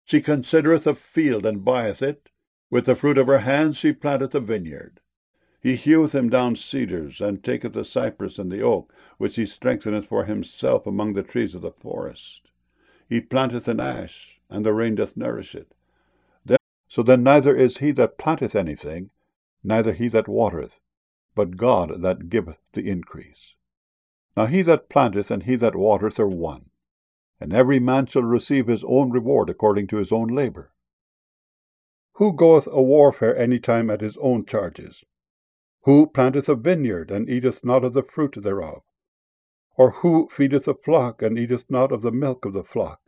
She considereth a field, and buyeth it. With the fruit of her hands she planteth a vineyard. He heweth him down cedars, and taketh the cypress and the oak, which he strengtheneth for himself among the trees of the forest. He planteth an ash, and the rain doth nourish it. So then neither is he that planteth anything, neither he that watereth, but God that giveth the increase. Now he that planteth and he that watereth are one, and every man shall receive his own reward according to his own labour. Who goeth a warfare any time at his own charges? Who planteth a vineyard, and eateth not of the fruit thereof? Or who feedeth a flock, and eateth not of the milk of the flock?